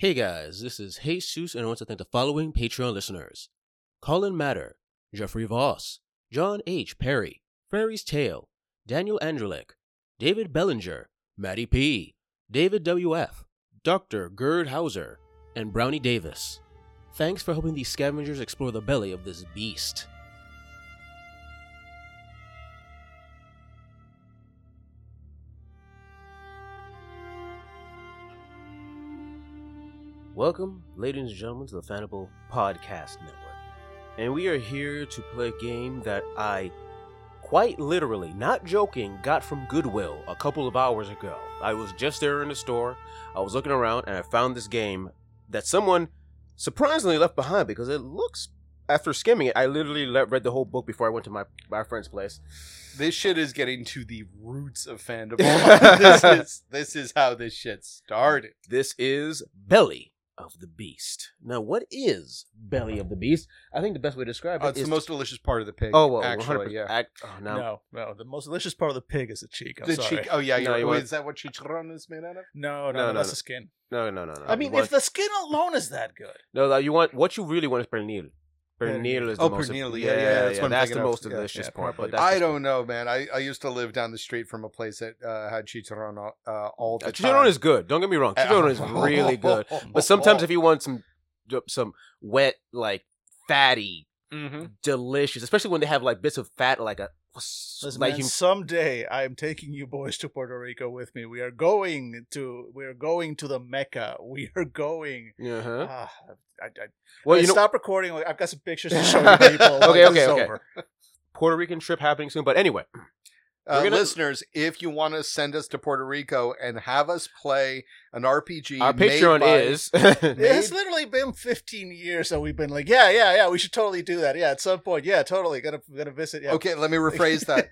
Hey guys, this is Jesus, and I want to thank the following Patreon listeners: Colin Matter, Jeffrey Voss, John H. Perry, Fairy's Tale, Daniel Andrelek, David Bellinger, Matty P., David W.F., Dr. Gerd Hauser, and Brownie Davis. Thanks for helping these scavengers explore the belly of this beast. Welcome, ladies and gentlemen, to the Fanable Podcast Network. And we are here to play a game that I, quite literally, not joking, got from Goodwill a couple of hours ago. I was just there in the store, I was looking around, and I found this game that someone surprisingly left behind because it looks, after skimming it, I literally read the whole book before I went to my friend's place. This shit is getting to the roots of fandom. This is how this shit started. This is Belly of the Beast. Now, what is Belly of the Beast? I think the best way to describe it It's is the most delicious part of the pig. Oh, well, actually, 100%. yeah. No, the most delicious part of the pig is the cheek. I'm The sorry. cheek. Oh, yeah. No, you Wait, want- is that what chicharron is made out of? No, No, that's no. the skin. No. I mean, You want- if the skin alone is that good. No, you want what you really want is pernil. Pernil is the Oh, most. pernil, yeah, that's what I'm that's the thinking of. most Yeah, delicious yeah, part. probably. But that's I just- don't know, man. I used to live down the street from a place that had chicharron all the time. Chicharron is good. Don't get me wrong. Chicharron is really good. But sometimes if you want some wet, like fatty, Mm-hmm. delicious, especially when they have like bits of fat, like a Listen, like man, you. someday I am taking you boys to Puerto Rico with me. We are going to the Mecca. We are going. Uh-huh. Well, Well, you know, stop recording. I've got some pictures to show you people. Okay, This is okay. over. Puerto Rican trip happening soon. But anyway, We're gonna- Listeners, if you want to send us to Puerto Rico and have us play an RPG, our made Patreon by- is. It's literally been 15 years that we've been like, yeah, we should totally do that. Yeah, at some point, yeah, totally gonna visit. Yeah. Okay, let me rephrase that.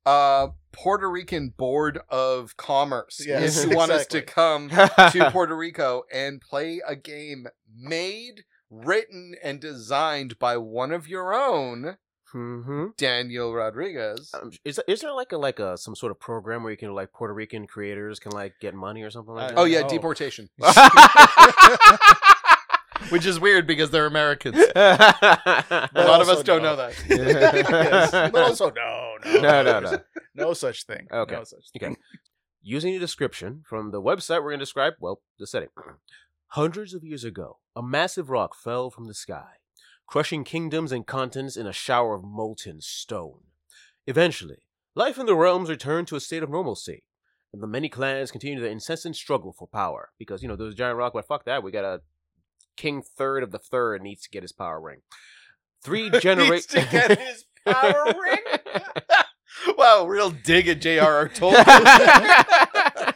Puerto Rican Board of Commerce. Yes, if you want us to exactly. come to Puerto Rico and play a game made, written, and designed by one of your own, Mm-hmm. Daniel Rodriguez. Is there like a some sort of program where you can like Puerto Rican creators can like get money or something like that? Oh yeah, No. deportation. Which is weird because they're Americans. a A lot of us also don't no. know that. Yes. But also, no, no such thing. Okay. No such thing. Okay. Using the description from the website, we're going to describe, well, the setting. Hundreds of years ago, a massive rock fell from the sky, crushing kingdoms and continents in a shower of molten stone. Eventually, life in the realms returned to a state of normalcy, and the many clans continued their incessant struggle for power. Because, there was a giant rock, but fuck that, we got a king third of the third needs to get his power ring. Three Needs generations... to get his power ring. Wow, real dig at J.R.R. Tolkien.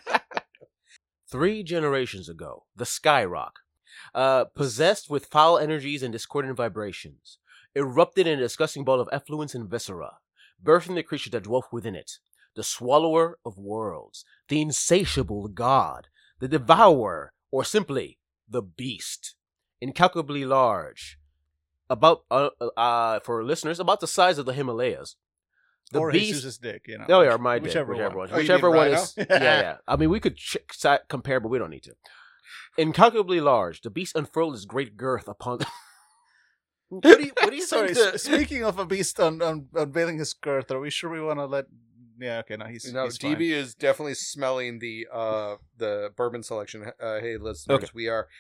3 generations ago, the Sky Rock, possessed with foul energies and discordant vibrations, erupted in a disgusting ball of effluence and viscera, birthing the creature that dwelt within it, the Swallower of Worlds, the Insatiable God, the Devourer, or simply, the Beast. Incalculably large, about, for listeners, about the size of the Himalayas. The Or Beast... Jesus' dick, you know. Oh, yeah, my dick. Whichever Whichever one. one. Oh, you Whichever mean one Rhino? is. Yeah. I mean, we could compare, but we don't need to. Incalculably large, the beast unfurled its great girth upon. What do you Sorry, think? speaking of a beast unveiling his girth, are we sure we want to let... Yeah, okay, no, he's No, he's DB fine. is definitely smelling the bourbon selection. Hey, listeners, Okay. we are.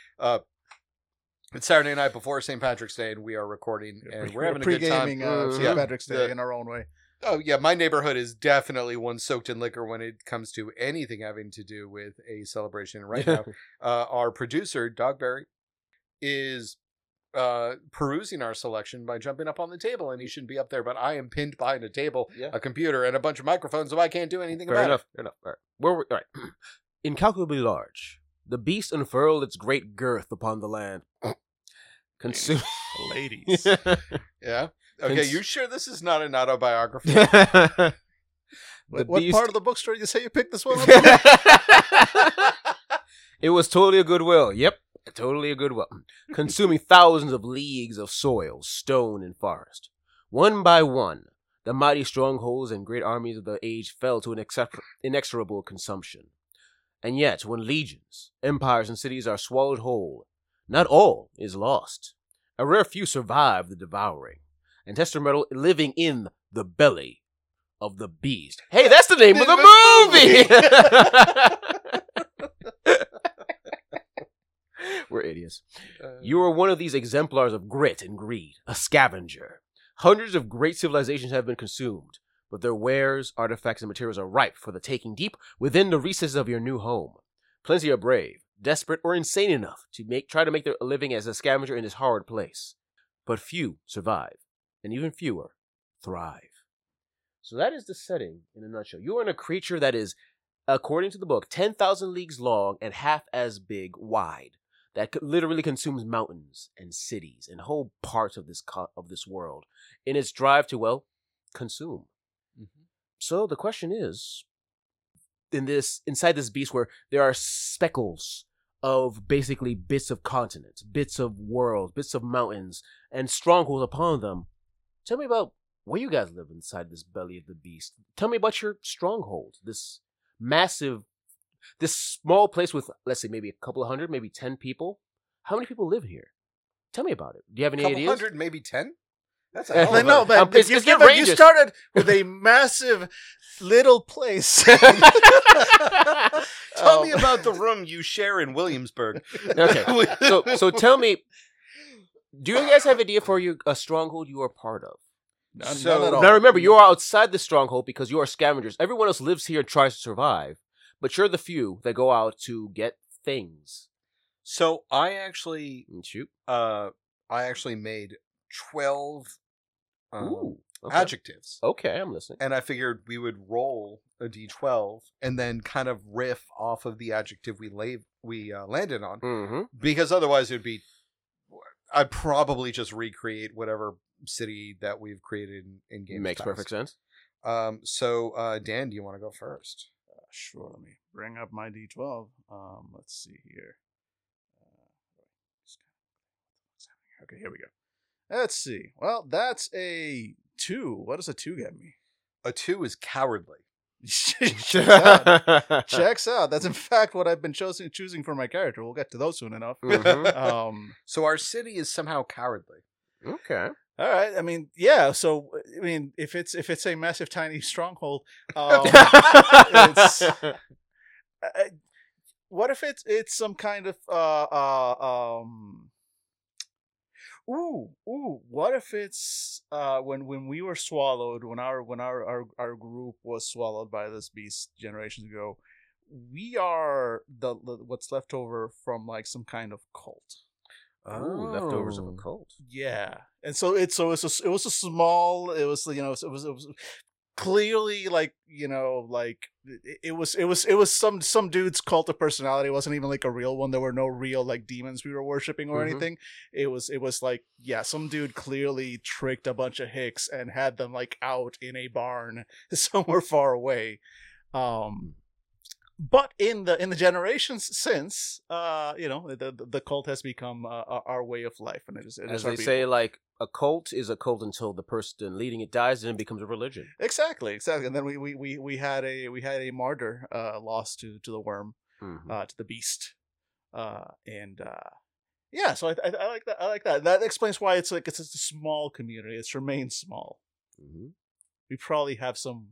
It's Saturday night before St. Patrick's Day, and we are recording, and we're having a good time. Pre-gaming St. Yeah. Patrick's Day The- in our own way. Oh yeah, my neighborhood is definitely one soaked in liquor when it comes to anything having to do with a celebration. And right now, our producer Dogberry is perusing our selection by jumping up on the table, and he shouldn't be up there, but I am pinned behind a table, Yeah. a computer, and a bunch of microphones, so I can't do anything Fair about enough. Fair enough. All right. All right. Incalculably large, the beast unfurled its great girth upon the land. Consume. Ladies. it. Yeah. Okay, Cons- you sure this is not an autobiography? The What beast- part of the bookstore did you say you picked this one up? It was totally a goodwill. Yep, totally a goodwill. Consuming thousands of leagues of soil, stone, and forest. One by one, the mighty strongholds and great armies of the age fell to an inexorable consumption. And yet, when legions, empires, and cities are swallowed whole, not all is lost. A rare few survive the devouring, and test their mettle living in the belly of the beast. Hey, that's the name of the movie! We're idiots. You are one of these exemplars of grit and greed, a scavenger. Hundreds of great civilizations have been consumed, but their wares, artifacts, and materials are ripe for the taking deep within the recesses of your new home. Plenty are brave, desperate, or insane enough to try to make their living as a scavenger in this horrid place. But few survive, and even fewer thrive. So that is the setting in a nutshell. You are in a creature that is, according to the book, 10,000 leagues long and half as big wide. That literally consumes mountains and cities and whole parts of this world in its drive to, well, consume. Mm-hmm. So the question is, inside this beast where there are speckles of basically bits of continents, bits of worlds, bits of mountains, and strongholds upon them, tell me about where you guys live inside this belly of the beast. Tell me about your stronghold, this small place with, let's say, maybe a couple of hundred, maybe 10 people. How many people live here? Tell me about it. Do you have any ideas? 100, maybe 10? That's I know, but you started with a massive little place. Tell me about the room you share in Williamsburg. Okay, so tell me, do you guys have an idea for a stronghold you are part of? None at all. Now remember, you are outside the stronghold because you are scavengers. Everyone else lives here and tries to survive, but you're the few that go out to get things. So I actually shoot. I actually made 12 okay. adjectives. Okay, I'm listening. And I figured we would roll a d12 and then kind of riff off of the adjective we landed on. Mm-hmm. Because otherwise it would be, I'd probably just recreate whatever city that we've created in game. Makes perfect sense. So Dan, do you want to go first? Sure, let me bring up my d12. Let's see here. Okay, here we go. Let's see. Well, that's a 2. What does a 2 get me? A 2 is cowardly. Checks out. That's in fact what I've been choosing for my character. We'll get to those soon enough. Mm-hmm. So our city is somehow cowardly. Okay. All right. I mean, yeah. So, I mean, if it's a massive, tiny stronghold, what if it's some kind of what if it's when we were swallowed, when our group was swallowed by this beast generations ago, we are the what's left over from like some kind of cult. Oh, leftovers of a cult. Yeah, and so it was a small. It was it was clearly like it was some dude's cult of personality. It wasn't even like a real one. There were no real like demons we were worshiping or anything. It was like, yeah, some dude clearly tricked a bunch of hicks and had them like out in a barn somewhere far away. But in the generations since, the cult has become our way of life, and it is as they say, like a cult is a cult until the person leading it dies, and it becomes a religion. Exactly. And then we had a martyr lost to the worm, to the beast, yeah. So I like that. I like that. That explains why it's a small community. It's remained small. Mm-hmm. We probably have some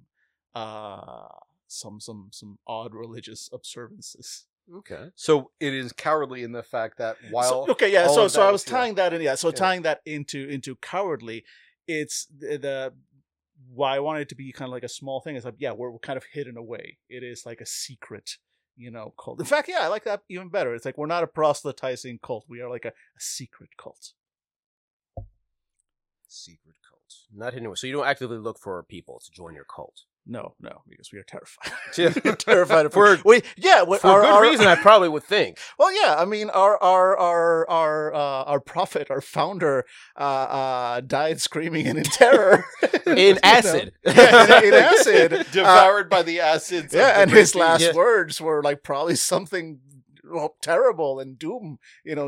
odd religious observances. Okay. So it is cowardly in the fact that while so I was tying that in, tying that into cowardly, it's the why I wanted it to be kind of like a small thing is like, yeah, we're kind of hidden away. It is like a secret, cult. In fact, yeah, I like that even better. It's like we're not a proselytizing cult. We are like a secret cult. Secret cult. Not hidden away. So you don't actively look for people to join your cult. No, because we are terrified. We're terrified of for good reason. I probably would think. Well, yeah. I mean, our prophet, our founder, died screaming and in terror in acid. In acid, devoured by the acids. Yeah, and his last words were like probably something terrible and doom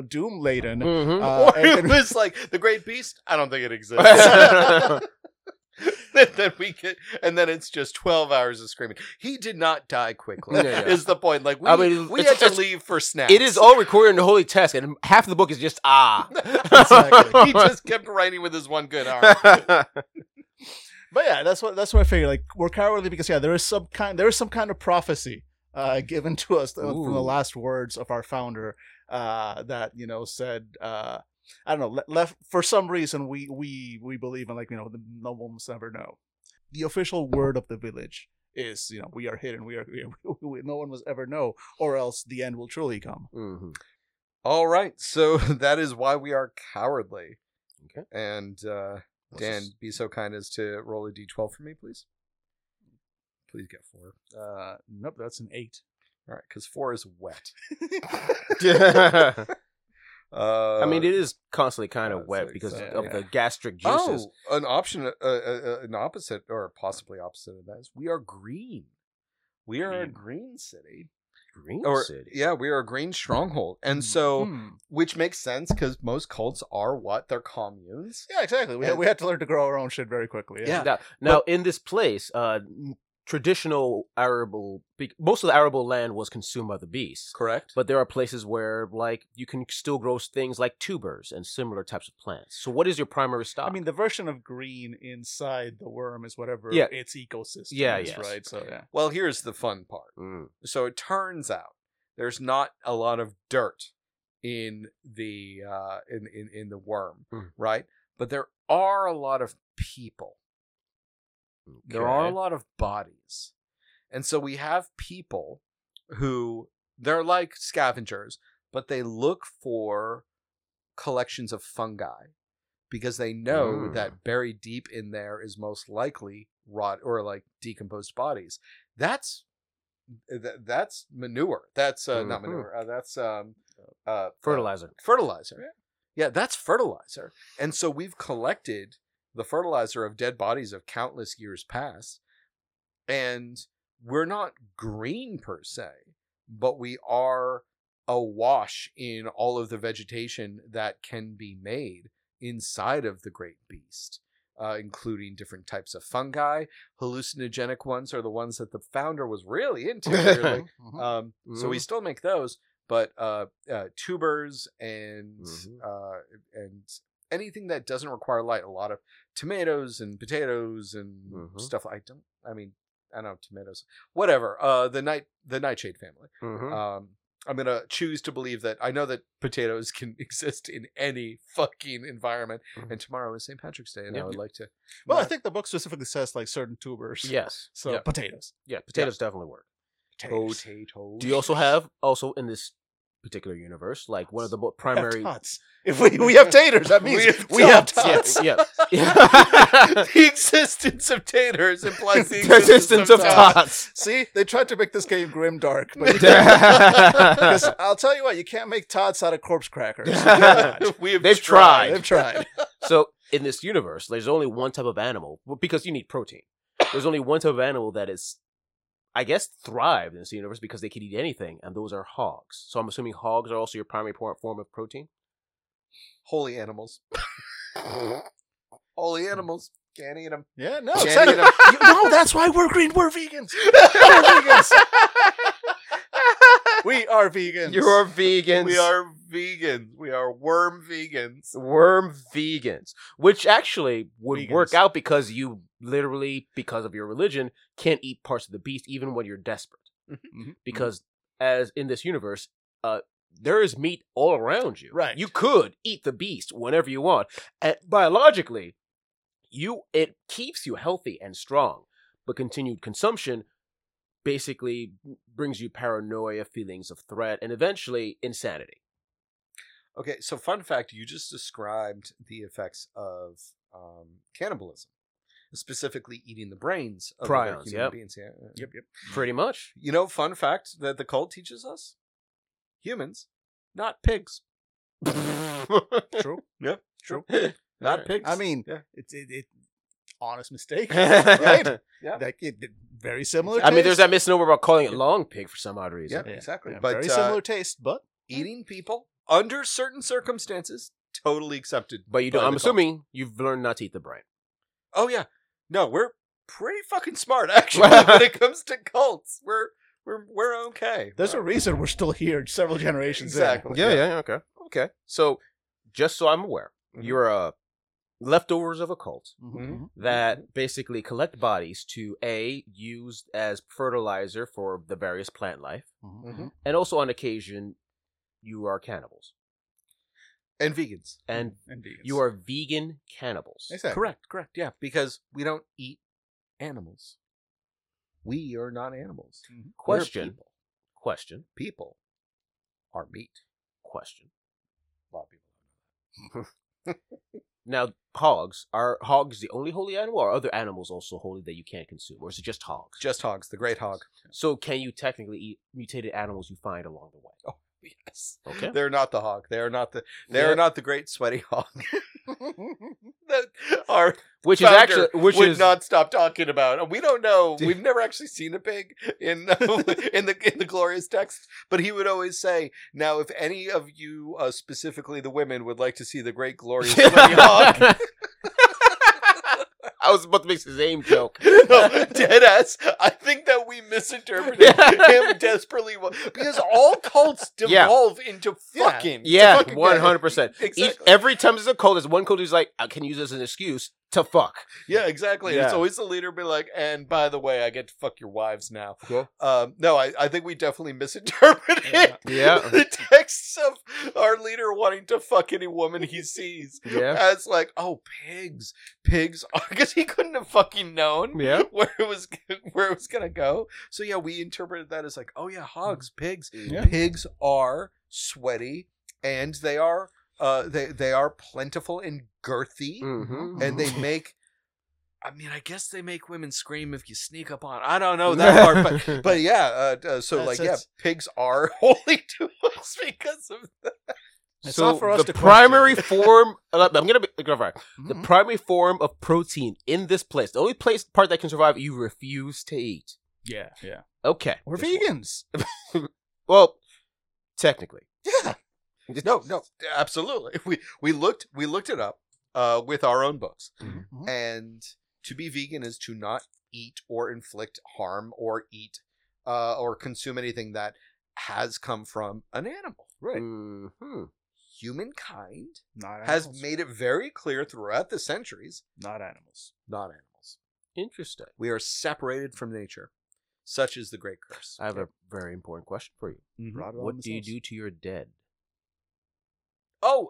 laden. Or it was like the Great Beast. I don't think it exists. then we get, and then it's just 12 hours of screaming. He did not die quickly. Yeah. Is the point? Like we it's- had to it's- leave for snacks. It is all recorded in the Holy Text, and half of the book is just Exactly. He just kept writing with his one good arm. But yeah, that's what I figured. Like we're cowardly because there is some kind of prophecy given to us from the Ooh. last words of our founder that said I don't know left for some reason we believe in no one must ever know. The official word of the village is we are hidden, no one must ever know, or else the end will truly come. Mhm. All right, so that is why we are cowardly. Okay. And Dan, be so kind as to roll a d12 for me, please. Please get 4. Nope, that's an 8. All right, because 4 is wet. I mean, it is constantly kind of wet six, because seven, of yeah. the gastric juices. Oh, an option, an opposite, or possibly opposite of that is we are green. We are a green city. Green City. Yeah, we are a green stronghold. And so, Hmm. which makes sense because most cults are what? They're communes. Yeah, exactly. We had to learn to grow our own shit very quickly. Yeah. Now in this place, traditional arable, most of the arable land was consumed by the beasts. Correct. But there are places where, like, you can still grow things like tubers and similar types of plants. So, what is your primary stock? I mean, the version of green inside the worm is whatever Yeah. its ecosystem Yeah, is, yes. right? So, yeah. Well, here's the fun part. Mm. So it turns out there's not a lot of dirt in the in the worm, Mm. right? But there are a lot of people. There are a lot of bodies. And so we have people who they're like scavengers, but they look for collections of fungi because they know that buried deep in there is most likely rot or like decomposed bodies. That's manure. That's not manure. That's fertilizer. fertilizer. Yeah, that's fertilizer. And so we've collected the fertilizer of dead bodies of countless years past, and we're not green per se, but we are awash in all of the vegetation that can be made inside of the great beast, including different types of fungi. Hallucinogenic ones are the ones that the founder was really into. Weirdly. So we still make those, but tubers and anything that doesn't require light. A lot of tomatoes and potatoes and stuff. I know tomatoes. Whatever. The nightshade family. I'm gonna choose to believe that I know that potatoes can exist in any fucking environment. And tomorrow is St. Patrick's Day, and I would like to. Well, I think the book specifically says like certain tubers. Yes. So Yeah. potatoes. Yeah, potatoes definitely work. Potatoes. Do you also have, in this particular universe, like one of the primary... Tots. If we have taters, that means we have tots. Yeah. The existence of taters implies the Existence of tots. See, they tried to make this game grimdark, but because I'll tell you what, you can't make tots out of corpse crackers. They've tried. They've tried. So, in this universe, there's only one type of animal, because you need protein. There's only one type of animal that is, I guess, thrived in this universe because they can eat anything, and those are hogs. So I'm assuming hogs are also your primary form of protein? Holy animals. Holy animals. Can't eat them. Yeah, no, Can't exactly. eat 'em. No, that's why we're green. We're vegans. We're vegans. We are vegans. You're vegans. We are vegans. We are worm vegans. Worm vegans. Which actually would Vegans. work out because you literally, because of your religion, can't eat parts of the beast even when you're desperate. Mhm. Because as in this universe, there is meat all around you. Right. You could eat the beast whenever you want. And biologically, it keeps you healthy and strong. But continued consumption basically brings you paranoia, feelings of threat, and eventually insanity. Okay, so fun fact, you just described the effects of cannibalism. Specifically eating the brains of other Prions, human yep. beings. Yeah. Yep. Pretty much. You know, fun fact that the cult teaches us? Humans, not pigs. True. Yeah, True. Not Alright. pigs. I mean, Yeah. it's honest mistake, right? Yeah. Like very similar. I mean, there's taste. that misnomer about calling it long pig for some odd reason. Yeah, exactly. Yeah, But very similar taste, but eating people under certain circumstances, totally accepted. But you don't. by I'm the cult. assuming you've learned not to eat the brain. Oh yeah. No, we're pretty fucking smart, actually, when it comes to cults. We're okay. There's a reason we're still here several generations Exactly. Yeah, okay. So, just so I'm aware, you're leftovers of a cult in. Mhm. that basically collect bodies to used as fertilizer for the various plant life, Mhm. and also on occasion, you are cannibals. And vegans. And And vegans. you are vegan cannibals. Exactly. Correct. Yeah, because we don't eat animals. We are not animals. Mhm. We're Question. people. People are meat. Question. A lot of people. Now, hogs, are hogs the only holy animal, or are other animals also holy that you can't consume? Or is it just hogs? Just hogs, the great hog. So can you technically eat mutated animals you find along the way? Oh, yes. Okay. They're not the hog. They are not the great sweaty hog. That our Which is founder actually, which would is not stop talking about. We don't know. We've never actually seen a pig in in the glorious text, but he would always say, "Now, if any of you, specifically the women, would like to see the great glorious sweaty hog." I was about to make the same joke. No, deadass. I think that we misinterpreted him desperately because all cults devolve into fucking. Yeah, to fucking 100%. Exactly. Every time there's a cult, there's one cult who's like, I can use this as an excuse to fuck. Yeah, exactly. Yeah. It's always the leader be like, and by the way, I get to fuck your wives now. Cool. No, I think we definitely misinterpreted Yeah. the texts of our leader wanting to fuck any woman he sees Yeah. as like, oh, pigs, because he couldn't have fucking known Yeah. where it was gonna go. So yeah, we interpreted that as like, oh yeah, hogs, pigs, Yeah. pigs are sweaty and they are they are plentiful and girthy. Mm-hmm. And they make, I mean, I guess they make women scream if you sneak up on. I don't know that part, but yeah. So That's- pigs are holy to us because of that. It's So not for us the to primary question. form, I'm gonna be the Mhm. primary form of protein in this place, the only part that can survive, you refuse to eat. Yeah. Okay, We're This one. vegans. Well, technically, Yeah. No, absolutely. We looked it up with our own books, Mhm. and to be vegan is to not eat or inflict harm or eat or consume anything that has come from an animal. Right. Mm-hmm. Humankind Not has animals. made it very clear throughout the centuries, Not animals. not animals. Interesting. We are separated from nature. Such is the great curse. I have a very important question for you. Mhm. Brought it on What do you themselves. do to your dead? Oh,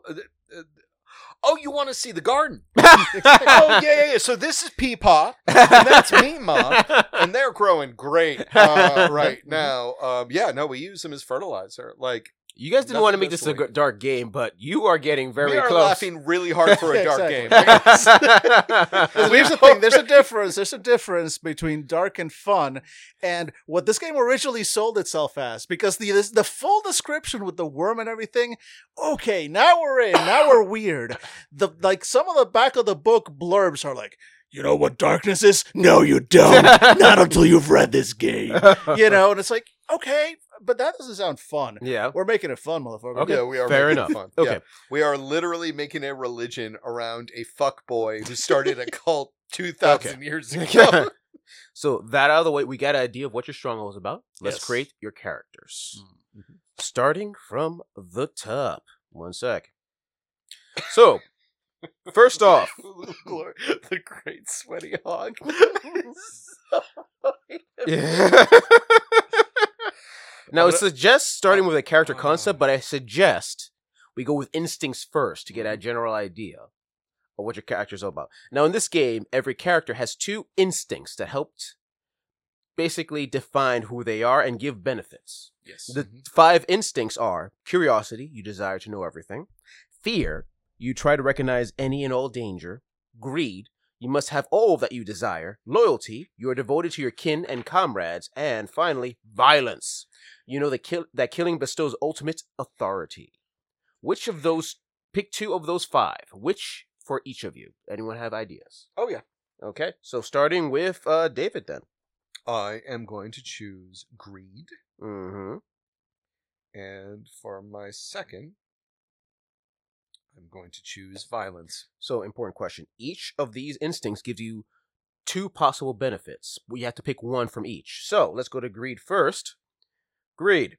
you want to see the garden? Oh, yeah. So this is Peepaw, and that's Meemaw, and they're growing great right now. We use them as fertilizer. Like, You guys didn't Nothing want to make that's this a going- dark game, but you are getting very we are close. laughing really hard for a dark Exactly. game. Here's the thing. There's a difference. There's a difference between dark and fun, and what this game originally sold itself as. Because the full description with the worm and everything. Okay, now we're in. Now we're weird. Some of the back of the book blurbs are like, you know what darkness is? No, you don't. Not until you've read this game. You know, and it's like, okay, but that doesn't sound fun. Yeah. We're making it fun, motherfucker. Okay. Yeah, we are Fair making enough. it fun. Okay. Yeah. We are literally making a religion around a fuck boy who started a cult 2,000 years ago. So that out of the way, we got an idea of what your stronghold is about. Let's Yes. create your characters. Mm-hmm. Starting from the top. One sec. So, first off, The great sweaty hog. yeah. Now, it suggests starting with a character concept, but I suggest we go with instincts first to get a general idea of what your character is all about. Now, in this game, every character has 2 instincts that helped basically define who they are and give benefits. Yes. The 5 instincts are curiosity, you desire to know everything; fear, you try to recognize any and all danger; greed, you must have all that you desire; loyalty, you are devoted to your kin and comrades; and finally, violence, you know that killing bestows ultimate authority. Which of those, pick 2 of those 5, which for each of you? Anyone have ideas? Oh, yeah. Okay, so starting with David then. I am going to choose greed. Mm-hmm. And for my second, I'm going to choose violence. So, important question. Each of these instincts gives you 2 possible benefits. We have to pick one from each. So let's go to greed first. Greed.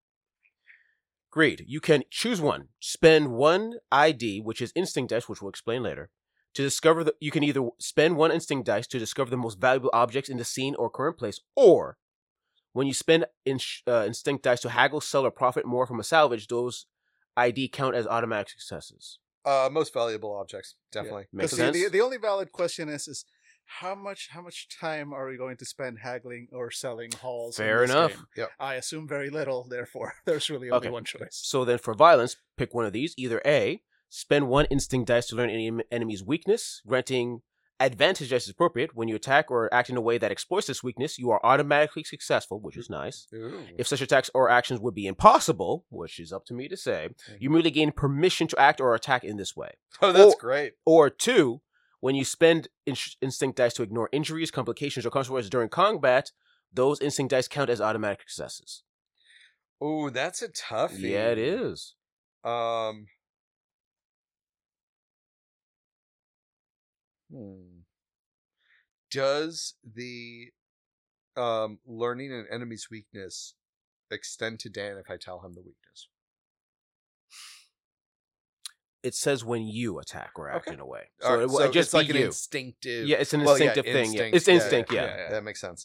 You can choose one. Spend 1 ID, which is instinct dice, which we'll explain later, to discover you can either spend 1 instinct dice to discover the most valuable objects in the scene or current place, or when you spend instinct dice to haggle, sell, or profit more from a salvage, those ID count as automatic successes. Most valuable objects, definitely. Makes Because sense. the only valid question is how much time are we going to spend haggling or selling halls? in Fair this enough. game? Yep. I assume very little. Therefore, there's really only Okay. one choice. So then for violence, pick one of these. Either A, spend 1 instinct dice to learn any enemy's weakness, granting advantage dice is appropriate. When you attack or act in a way that exploits this weakness, you are automatically successful, which is nice. Ooh. If such attacks or actions would be impossible, which is up to me to say, you merely gain permission to act or attack in this way. Oh, that's or- great. Or 2, when you spend instinct dice to ignore injuries, complications, or consequences during combat, those instinct dice count as automatic successes. Ooh, that's a toughie. Yeah, it is. Does the learning an enemy's weakness extend to Dan if I tell him the weakness? It says when you attack or act Okay. in a way. All So right, it will so just it's like be an you. instinctive. Yeah, it's an Well, yeah, instinctive thing. Yeah. instinct. It's instinct, yeah. That makes sense.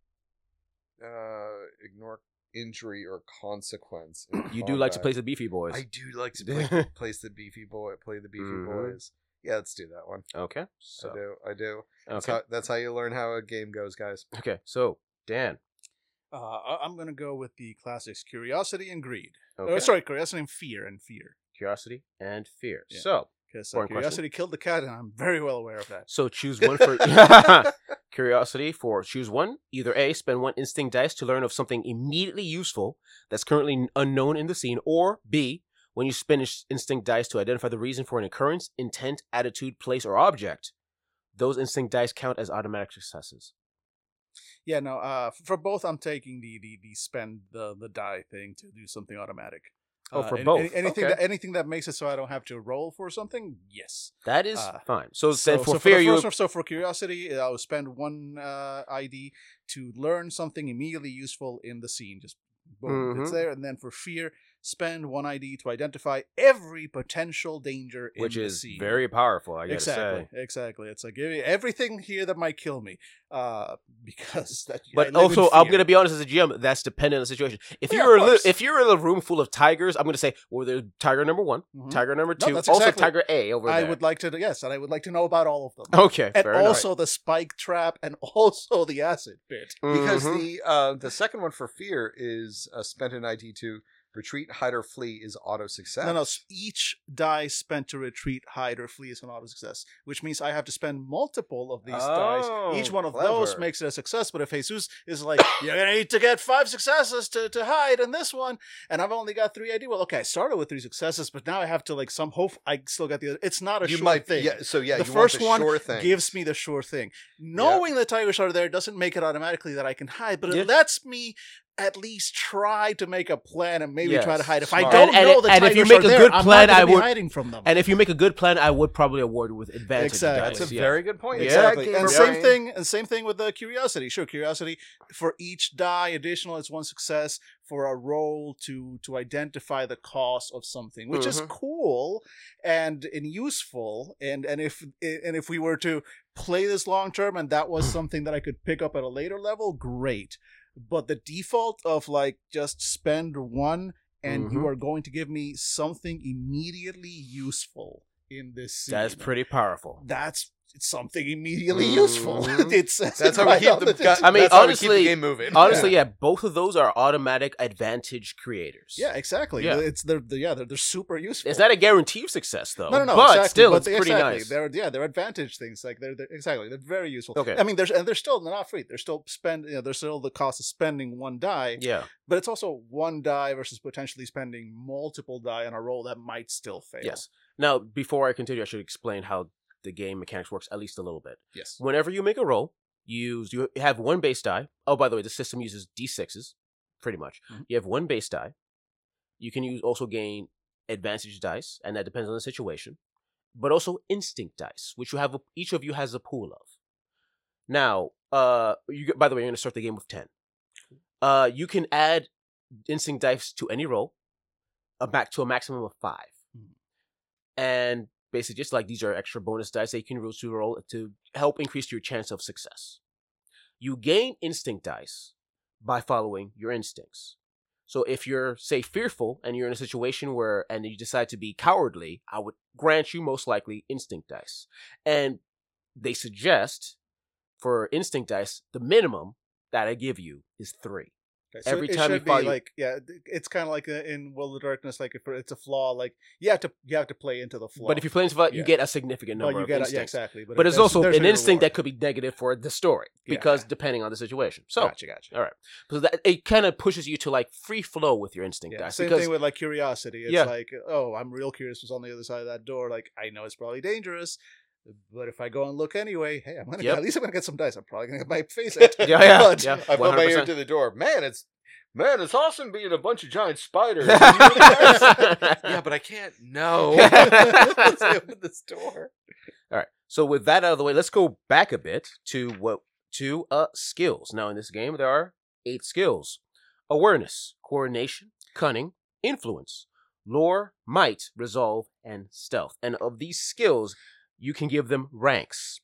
Ignore injury or consequence. in You do like to combat. play the beefy boys. I do like to play the beefy Mhm. boys. Yeah, let's do that one. Okay. So, I do. okay. That's how you learn how a game goes, guys. Okay. So, Dan. I'm going to go with the classics: curiosity and greed. Okay. Sorry, curiosity and fear. Curiosity and fear. Yeah. So, Because Important curiosity killed the cat, and I'm very well aware of that. so choose one for curiosity. For choose one. Either A, spend 1 instinct dice to learn of something immediately useful that's currently unknown in the scene, or B, when you spend instinct dice to identify the reason for an occurrence, intent, attitude, place, or object, those instinct dice count as automatic successes. Yeah, no. For both, I'm taking the spend the die thing to do something automatic. Oh, for both. Anything Okay. anything that makes it so I don't have to roll for something. Yes. That is fine. So, then So for the fear, you first one, so for curiosity, I'll spend 1 ID to learn something immediately useful in the scene. Just boom, it's Mhm. there. And then for fear, spend 1 ID to identify every potential danger in which the is scene. very powerful. I gotta say. Exactly. It's like everything here that might kill me, because that. I But live in also, I'm fear. gonna be honest as a GM. That's dependent on the situation. If Yeah, you're of course. if you're in a room full of tigers, I'm gonna say, well, there's tiger number 1, Mhm. tiger number No, 2, that's also exactly- tiger A over I there. would like to, yes, and I would like to know about all of them. Okay, And fair enough. also the spike trap, and also the acid pit. Because Mhm. the second one for fear is spent an ID to retreat, hide, or flee is auto success. No, each die spent to retreat, hide, or flee is an auto success, which means I have to spend multiple of these dice. Each one of those clever. makes it a success, but if Jesus is like, you're going to need to get 5 successes to hide in this one, and I've only got 3 ID, well, okay, I started with 3 successes, but now I have to, like, some hope I still got the other. It's not a You sure might thing. Yeah, so yeah, The you first want one the sure thing. gives me the sure thing. Knowing the tigers are there doesn't make it automatically that I can hide, but Yeah. it lets me at least try to make a plan and maybe Yes, try to hide. If smart. I don't And know the if tigers you make are a there, good I'm plan, not gonna I be would- hiding from them. And if you make a good plan, I would probably award you with advantage. Exactly. That's a Yeah. very good point. Exactly. Yeah, And Gamer same brain. thing. And same thing with the curiosity. Sure, curiosity for each die additional is 1 success for a roll to identify the cause of something, which is Mhm. cool and useful. And if we were to play this long term and that was something that I could pick up at a later level, great. But the default of like just spend 1 and you Mhm. are going to give me something immediately useful in this scene. That's pretty powerful. That's something immediately useful. Mhm. It says That's it how we right keep on the. tin. I mean, that's how we keep honestly- the game moving. Honestly, yeah, both of those are automatic advantage creators. Yeah, exactly. Yeah. It's they're super useful. It's not a guarantee of success, though. no, But exactly. still, But it's pretty exactly. nice. They're advantage things. Like they're exactly. They're very useful. Okay. I mean, they're still not free. They're still there's still the cost of spending 1 die. Yeah. But it's also 1 die versus potentially spending multiple die on a roll that might still fail. Yes. Now, before I continue, I should explain how the game mechanics works at least a little bit. Yes. Whenever you make a roll, you have 1 base die. Oh, by the way, the system uses D6s, pretty much. Mhm. You have 1 base die. You can also gain advantage dice, and that depends on the situation. But also instinct dice, which each of you has a pool of. Now, by the way, you're gonna start the game with 10. You can add instinct dice to any roll, back to a maximum of 5, and basically just like these are extra bonus dice that you can roll to help increase your chance of success. You gain instinct dice by following your instincts. So if you're, say, fearful and you're in a situation and you decide to be cowardly, I would grant you most likely instinct dice. And they suggest for instinct dice, the minimum that I give you is 3. So Every it time you should follow, be like, yeah, it's kind of like in World of Darkness, like if it's a flaw, like you have to play into the flaw. but if you play into flaw, you Yeah. get a significant number Well, you of get instincts. yeah, exactly. But there's also an instinct that could be negative for the story Yeah. because depending on the situation. So, gotcha. all right, so that it kind of pushes you to like free flow with your instinct Yeah, dice. same Because thing with like curiosity. It's Yeah. like, oh, I'm real curious what's on the other side of that door. Like, I know it's probably dangerous, but if I go and look anyway, hey, Yep. at least I'm gonna get some dice. I'm probably gonna get my face at. Yeah, But- yeah. I put my ear 100%. to the door. Man, it's awesome being a bunch of giant spiders. Yeah, but I can't. No. Let's open this door. All right. So with that out of the way, let's go back a bit to skills. Now in this game there are 8 skills: awareness, coordination, cunning, influence, lore, might, resolve, and stealth. And of these skills, you can give them ranks.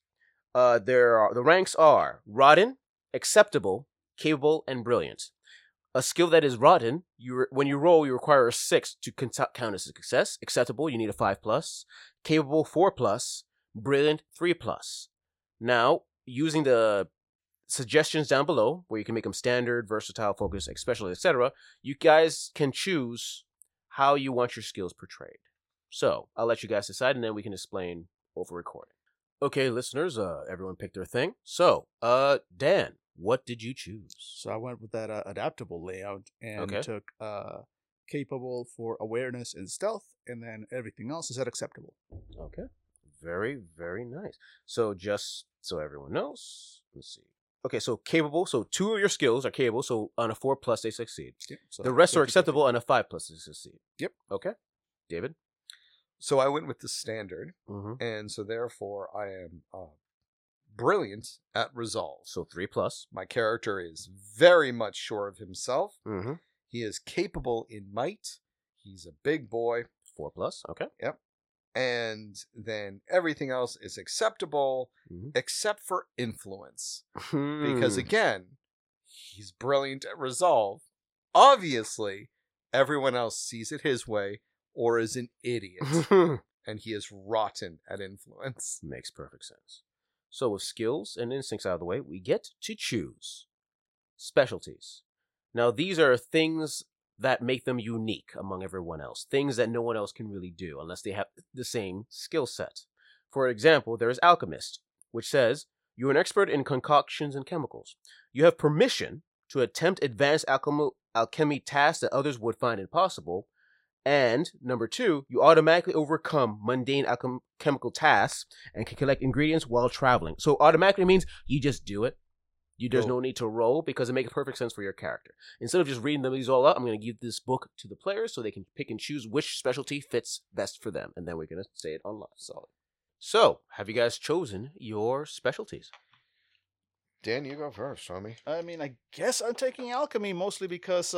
The ranks are rotten, acceptable, capable, and brilliant. A skill that is rotten, when you roll, you require a 6 to count as a success. Acceptable, you need a 5+. Capable, 4+. Brilliant, 3+. Now, using the suggestions down below, where you can make them standard, versatile, focus, special, etc., you guys can choose how you want your skills portrayed. So, I'll let you guys decide, and then we can explain over recording. Okay, listeners, everyone picked their thing. So, Dan, what did you choose? So I went with that adaptable layout and Okay. took capable for awareness and stealth, and then everything else is at acceptable. Okay. Very, very nice. So just so everyone knows, let's see. Okay, so capable. So 2 of your skills are capable. So on a 4+, they succeed. Yep, so The rest are 50-50. acceptable. On a 5+, they succeed. Yep. Okay. David? So I went with the standard, Mm-hmm. and so therefore I am brilliant at resolve. So 3+. My character is very much sure of himself. Mm-hmm. He is capable in might. He's a big boy. 4+. Okay. And then everything else is acceptable Mm-hmm. except for influence. Because again, he's brilliant at resolve. Obviously, everyone else sees it his way or is an idiot. And he is rotten at influence. Makes perfect sense. So with skills and instincts out of the way, we get to choose specialties. Now these are things that make them unique among everyone else. Things that no one else can really do unless they have the same skill set. For example, there is Alchemist, which says, you're an expert in concoctions and chemicals. You have permission to attempt advanced alchemy tasks that others would find impossible. And number 2, you automatically overcome mundane chemical tasks and can collect ingredients while traveling. So automatically means you just do it. There's no need to roll because it makes perfect sense for your character. Instead of just reading these all out, I'm going to give this book to the players so they can pick and choose which specialty fits best for them. And then we're going to say it online. Solid. So, have you guys chosen your specialties? Dan, you go first, homie. I mean, I guess I'm taking alchemy mostly because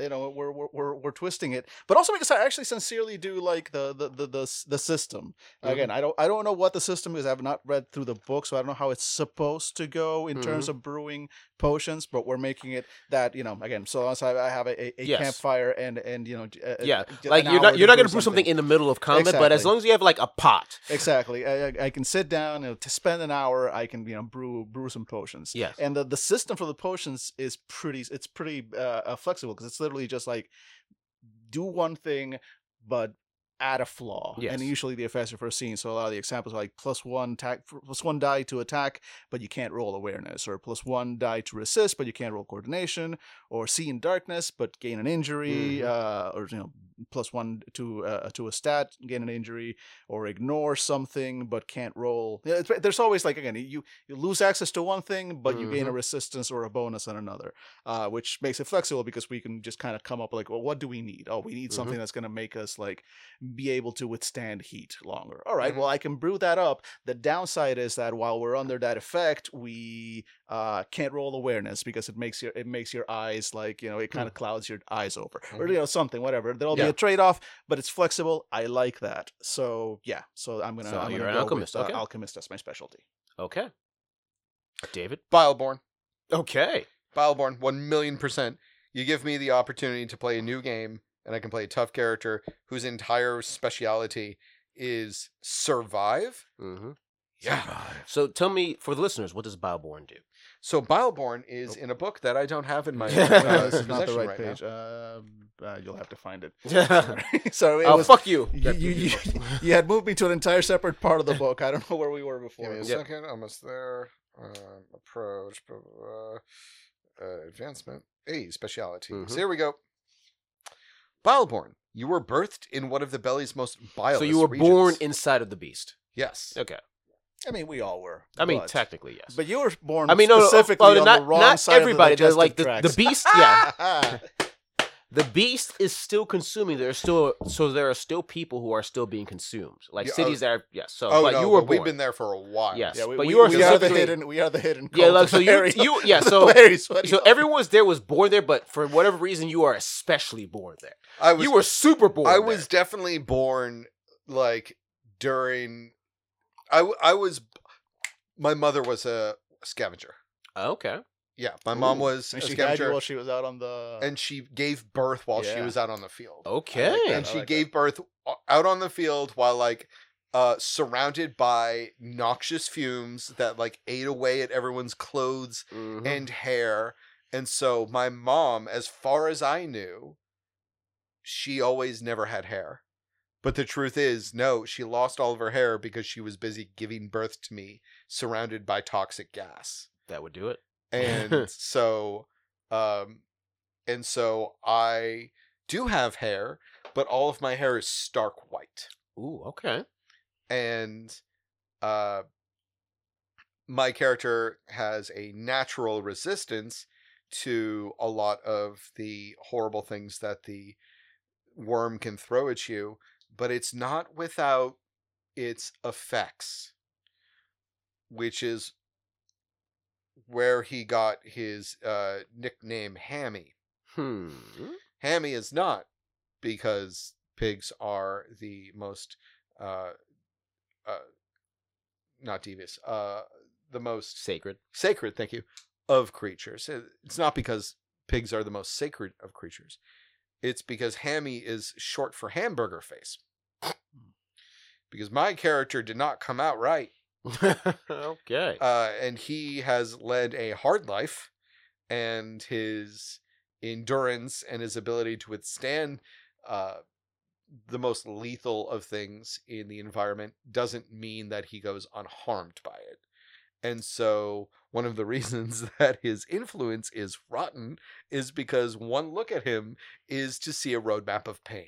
we're twisting it, but also because I actually sincerely do like the system. Again, I don't know what the system is. I've not read through the book, so I don't know how it's supposed to go in terms of brewing potions. But we're making it that again, so long as I have a Yes. campfire and Like an you're hour not to going to brew something in the middle of combat, but as Exactly. long as you have like a pot. Exactly. I can sit down to spend an hour. I can brew some potions. Yes. And the system for the potions is pretty flexible because it's literally just like do one thing, but add a flaw. Yes. And usually the effects are foreseen. So a lot of the examples are like +1 die to attack, but you can't roll awareness, or +1 die to resist, but you can't roll coordination, or see in darkness but gain an injury, or +1 to a stat, gain an injury, or ignore something but can't roll. There's always like, again, you lose access to one thing, but you gain a resistance or a bonus on another, which makes it flexible because we can just kind of come up like, well, what do we need? Oh, we need something that's going to make us like be able to withstand heat longer. All right, Mhm. well, I can brew that up. The downside is that while we're under that effect, we can't roll awareness because it makes your eyes like, it kind of clouds your eyes over, or something, whatever. There'll be Yeah. a trade-off, but it's flexible. I like that. So yeah, so I'm gonna So I'm you're gonna an go alchemist, with okay. alchemist as my specialty. Okay. David? Bileborn. Okay. Bileborn, 1,000,000%. You give me the opportunity to play a new game, and I can play a tough character whose entire speciality is survive. Mm-hmm. Yeah. So tell me, for the listeners, what does Bileborn do? So Bileborn is in a book that I don't have in my No, this is not the possession right right page. now. You'll have to find it. Oh, So it was fuck you. you had moved me to an entire separate part of the book. I don't know where we were Give before. me a Yep. second. Almost there. Approach. Advancement. Hey, speciality. Mhm. So here we go. Bileborn. You were birthed in one of the belly's most bilous So you were regions. born inside of the beast. Yes. Okay. I mean, we all were. I mean, but- technically, yes. But you were born I mean, no, specifically on not the wrong not side everybody. of the There's like digestive the tracts. beast. Yeah, the beast is still consuming. There are still people who are still being consumed. Like Yeah, cities that are yes. So, Oh, but no, you were but born. we've been there for a while. Yes. Yeah, But you are we are the specifically- hidden. We are the hidden. Yeah, cult like of so Harry. yeah. So Harry sweaty so dog. everyone there was born there, but for whatever reason, you are especially born there. You You were super born. I was definitely born like during. I was. My mother was a scavenger. there. Okay. Yeah, my mom Ooh. was And a she died scavenger, while she was out on the. and she gave birth while she Yeah. was out on the field. Okay. I And she like gave birth out on the field while like surrounded by noxious fumes that like ate away at everyone's clothes Mhm. and hair. And so my mom, as far as I knew, she always never had hair. But the truth is, no, she lost all of her hair because she was busy giving birth to me, surrounded by toxic gas. That would do it. And so I do have hair, but all of my hair is stark white. Ooh. Okay. And my character has a natural resistance to a lot of the horrible things that the worm can throw at you, but it's not without its effects, which is where he got his nickname Hammy. Hammy is not because pigs are the most not devious, the most Sacred. sacred, thank you, of creatures. It's not because pigs are the most sacred of creatures. It's because Hammy is short for hamburger face. Because my character did not come out right. Okay. And he has led a hard life, and his endurance and his ability to withstand the most lethal of things in the environment doesn't mean that he goes unharmed by it. And so one of the reasons that his influence is rotten is because one look at him is to see a roadmap of pain.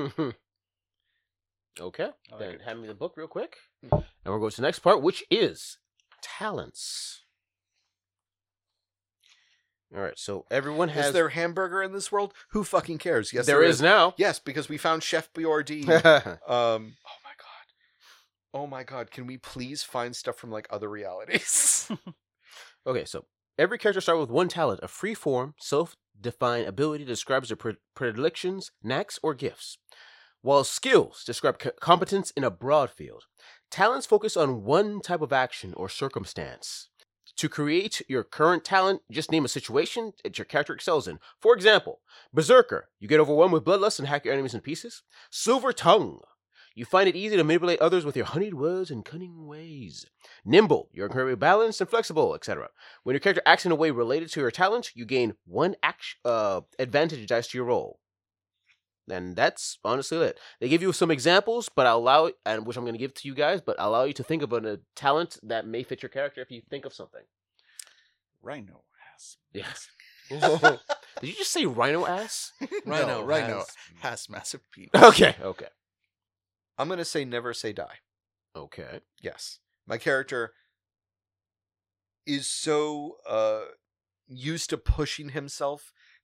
Okay. I like Then it. hand me the book real quick. And we'll go to the next part, which is talents. All right. So everyone has. Is there hamburger in this world? Who fucking cares? Yes, there is now. Yes, because we found Chef Boyardee. Oh my god, can we please find stuff from like other realities? Okay, so every character starts with one talent, a free-form, self-defined ability that describes their predilections, knacks, or gifts, while skills describe competence in a broad field. Talents focus on one type of action or circumstance. To create your current talent, just name a situation that your character excels in. For example, Berserker, you get overwhelmed with bloodlust and hack your enemies in pieces. Silver Tongue, you find it easy to manipulate others with your honeyed words and cunning ways. Nimble, you're incredibly balanced and flexible, etc. When your character acts in a way related to your talent, you gain one advantage dice to your roll. And that's honestly it. They give you some examples, but which I'm going to give to you guys, but I'll allow you to think of a talent that may fit your character if you think of something. Rhino has. Yes. Did you just say rhino ass? Rhino has massive penis. Okay. I'm going to say never say die. Okay. Yes. My character is so used to pushing himself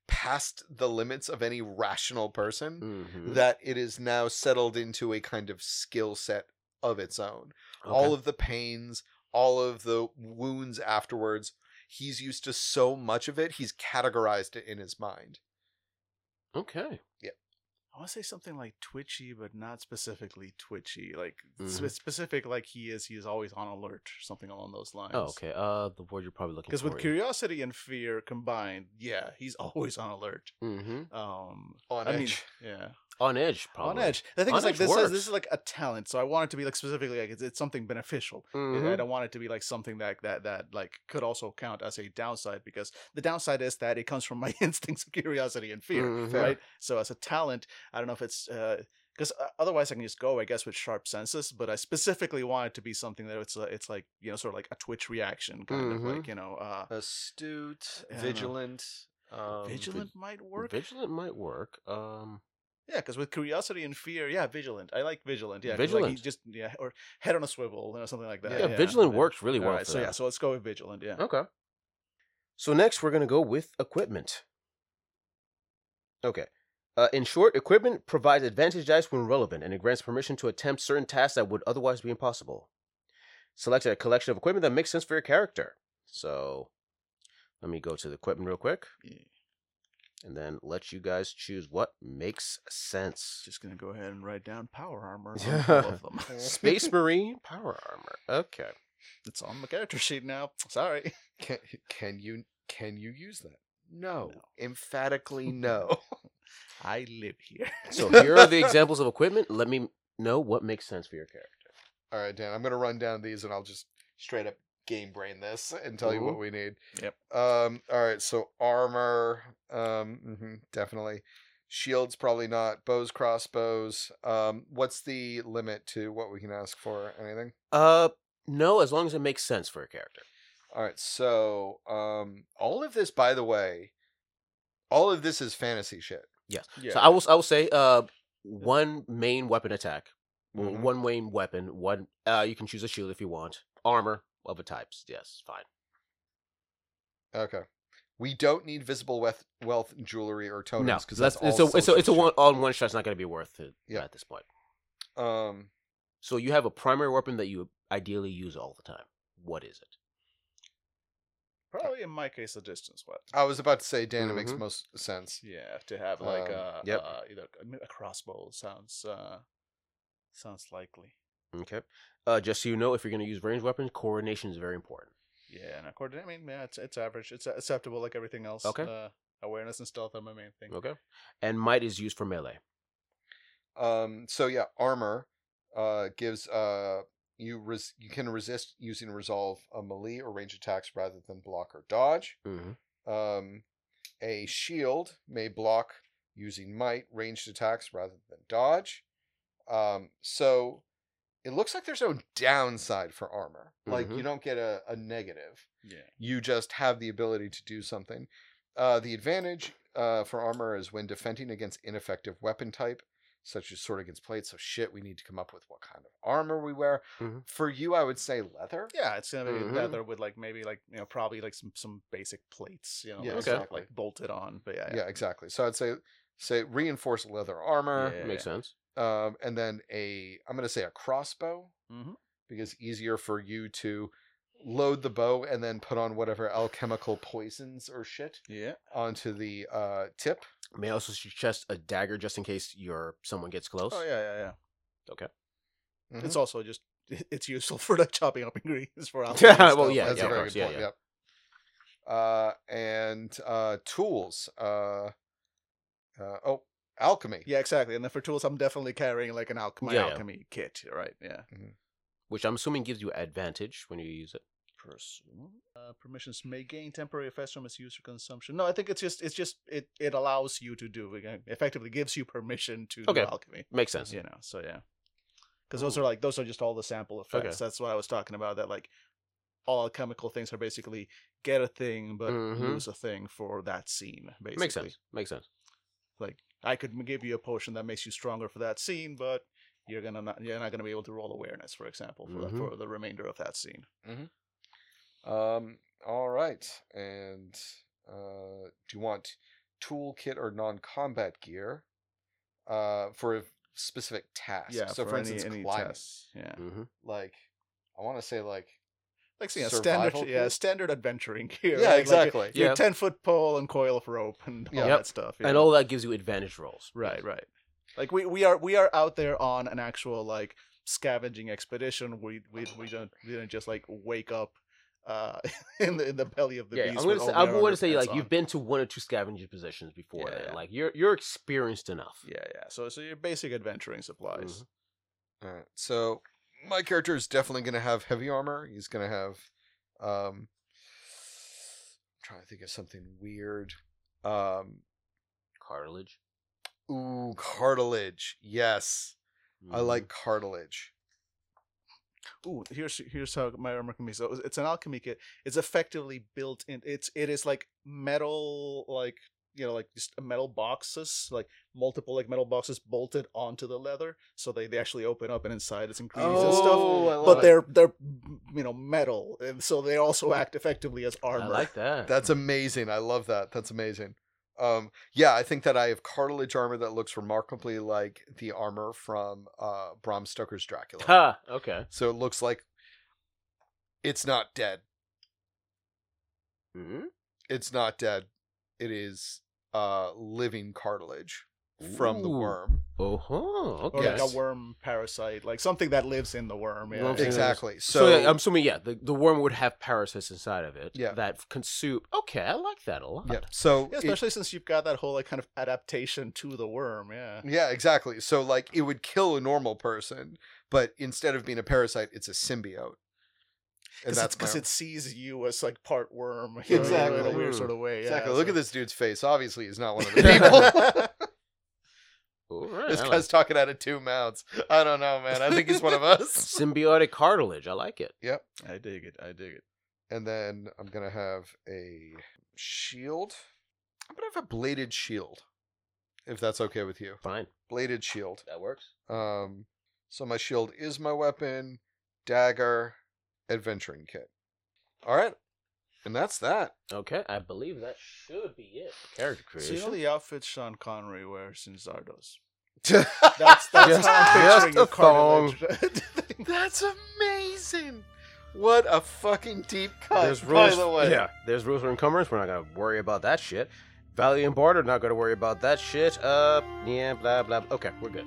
past the limits of any rational person, Mhm. that it is now settled into a kind of skill set of its own. Okay. All of the pains, all of the wounds afterwards, he's used to so much of it, he's categorized it in his mind. Okay. I want to say something like twitchy, but not specifically twitchy. Like Mhm. specific, like he is always on alert, something along those lines. Oh, okay. The word you're probably looking for. Because with curiosity and fear combined, yeah, he's always on alert. Mm-hmm. On I mean, edge. yeah, On edge, probably. on edge. The thing On is, like edge this works. is like a talent, so I want it to be like specifically like it's something beneficial. I Mhm. don't want it to be like something that like could also count as a downside, because the downside is that it comes from my instincts of curiosity and fear, Mhm. right? So as a talent, I don't know if it's because otherwise I can just go, I guess, with sharp senses. But I specifically want it to be something that it's like, you know, sort of like a twitch reaction, kind of like, you know, Astute, I don't know. vigilant. vigilant might work. Vigilant might work. Yeah, because with curiosity and fear, yeah, vigilant. I like vigilant. Yeah, 'cause, Vigilant. Like he just or head on a swivel, you know, something like that. Yeah, vigilant works really well Alright, for so them. yeah, so let's go with vigilant. Yeah. Okay. So next, we're gonna go with equipment. Okay. In short, equipment provides advantage dice when relevant, and it grants permission to attempt certain tasks that would otherwise be impossible. Select a collection of equipment that makes sense for your character. So, let me go to the equipment real quick, Yeah. and then let you guys choose what makes sense. Just gonna go ahead and write down power armor on Yeah. all of them. Space Marine power armor. Okay. It's on my character sheet now. Sorry. Can you use that? No. No. Emphatically no. I live here. So here are the examples of equipment. Let me know what makes sense for your character. All right, Dan, I'm going to run down these and I'll just straight up game brain this and tell you what we need. Yep. All right, so armor, definitely. Shields, probably not. Bows, crossbows. What's the limit to what we can ask for? Anything? No, as long as it makes sense for a character. All right, so all of this, by the way, all of this is fantasy shit. Yes. Yeah. So I will say one main weapon attack. Well, Mhm. one main weapon, one you can choose a shield if you want. Armor of the types. Yes, fine. Okay. We don't need visible wealth, jewelry, or totems No, because that's all it's a social one on one shot's not going to be worth it Yeah. at this point. shit. So you have a primary weapon that you ideally use all the time. What is it? Probably in my case, a distance weapon. I was about to say, Dan, it makes Mhm. most sense. Yeah, to have like Yep. either a crossbow sounds likely. Okay. Just so you know, if you're going to use ranged weapons, coordination is very important. Yeah, and according, I mean, yeah, it's average. It's acceptable like everything else. Okay. Awareness and stealth are my main thing. Okay. And might is used for melee. So yeah, armor gives you can resist using resolve melee or range attacks rather than block or dodge. Mm-hmm. A shield may block using might ranged attacks rather than dodge. So it looks like there's no downside for armor. Like you Mhm. don't get a negative. Yeah. You just have the ability to do something. The advantage for armor is when defending against ineffective weapon type, such as sword against plate. So shit, we need to come up with what kind of armor we wear. Mhm. For you, I would say leather. Yeah, it's gonna be Mhm. leather with like maybe like, you know, probably like some basic plates, you know, Yeah, like, exactly. like bolted on. But Yeah, exactly. So I'd say reinforced leather armor. Yeah. Makes sense. And then I'm going to say a crossbow, Mm-hmm. because easier for you to load the bow and then put on whatever alchemical poisons or shit Yeah. onto the tip. May also suggest a dagger just in case someone gets close. Oh yeah. Okay. Mhm. It's also just it's useful for like chopping up ingredients for alcohol. Yeah, and well, stuff. yeah, That's of a very course, good yeah, point. yeah. Yep. And tools. Alchemy. Yeah, exactly. And then for tools, I'm definitely carrying like my Yeah. alchemy kit, right? Yeah. Which I'm assuming gives you advantage when you use it. Permissions may gain temporary effects from its use or consumption. No, I think it allows you to do, effectively gives you permission to Okay. do alchemy. Makes sense. You know, so yeah, because those are just all the sample effects. Okay. That's what I was talking about. That like all alchemical things are basically get a thing but Mhm. lose a thing for that scene. Basically, Makes sense. Makes sense. Like I could give you a potion that makes you stronger for that scene, but you're not gonna be able to roll awareness, for example, for the remainder of that scene. All right. And do you want toolkit or non-combat gear for a specific task. Yeah, so for instance, any climbing. tests. Yeah. Mm-hmm. Like, I want to say like Standard, gear? standard adventuring gear. Yeah, right? exactly. Like your Yeah. 10-foot pole and coil of rope and all Yeah. that stuff. And all that gives you advantage rolls. Right. Like we are out there on an actual like scavenging expedition. We don't just like wake up in the belly of the Yeah, beast. I'm with gonna say, all I the want armor to say pants like on. you've been to 1 or 2 scavenging positions before Yeah, that. yeah. Like you're experienced enough. Yeah. So your basic adventuring supplies. Mhm. All right. So my character is definitely going to have heavy armor. He's going to have I'm trying to think of something weird. Cartilage. Ooh, cartilage. Yes. I Mhm. like cartilage. Ooh, here's how my armor can be. So it's an alchemy kit. It's effectively built in. It is like metal, like like just metal boxes, like multiple like metal boxes bolted onto the leather, so they actually open up and inside it's ingredients and stuff. Oh, I love But it. they're metal, and so they also act effectively as armor. I like that. That's amazing. I love that. That's amazing. Yeah, I think that I have cartilage armor that looks remarkably like the armor from Bram Stoker's Dracula. Ha. Okay. So it looks like it's not dead. Mm-hmm. It's not dead. It is living cartilage from the Ooh. worm. Oh, huh. Or Okay. like a worm parasite, like something that lives in the worm. Yeah, Well, yeah. Exactly. So, So, yeah, I'm assuming, the worm would have parasites inside of it. Yeah. That consume. Okay, I like that a lot. yeah. So Yeah, especially since you've got that whole like kind of adaptation to the worm. Yeah. yeah, exactly. So like it would kill a normal person, but instead of being a parasite, it's a symbiote. And that's Because my- it sees you as like part worm, Exactly. in a weird sort of way. Yeah, exactly. Look so- at this dude's face. Obviously, he's not one of the people. All right, This I guy's talking out of 2 mouths. I don't know, man. I think he's one of us. symbiotic cartilage. I like it. Yep. I dig it. And then I'm gonna have a shield. I'm gonna have a bladed shield, if that's okay with you. Fine. Bladed shield. That works. So my shield is my weapon, dagger, adventuring kit. All right, and that's that. Okay, I believe that should be it. Character So creation. you know the outfit Sean Connery wears in Zardos. That's That's Just- how I'm just picturing a your cartilage. That's amazing. What a fucking deep cut. There's by rules. the way. Yeah, there's rules for encumbrance. We're not gonna worry about that shit. Value and barter. Not gonna worry about that shit. Yeah, blah blah. Okay, we're good.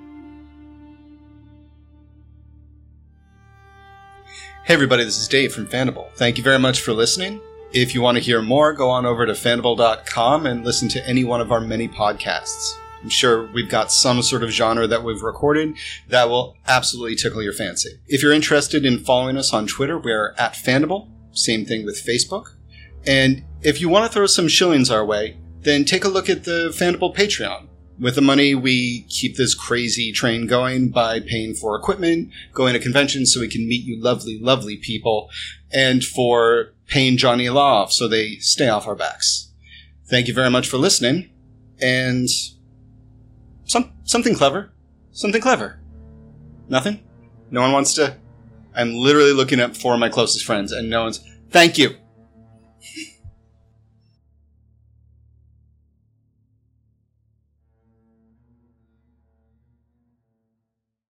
Hey everybody, this is Dave from Fandible. Thank you very much for listening. If you want to hear more, go on over to fandible.com and listen to any one of our many podcasts. I'm sure we've got some sort of genre that we've recorded that will absolutely tickle your fancy. If you're interested in following us on Twitter, we're at Fandible. Same thing with Facebook. And if you want to throw some shillings our way, then take a look at the Fandible Patreon. With the money, we keep this crazy train going by paying for equipment, going to conventions so we can meet you lovely, lovely people, and for paying Johnny Law off so they stay off our backs. Thank you very much for listening, and something clever. Something clever. Nothing? No one wants to? I'm literally looking up 4 of my closest friends, and no one's... Thank you!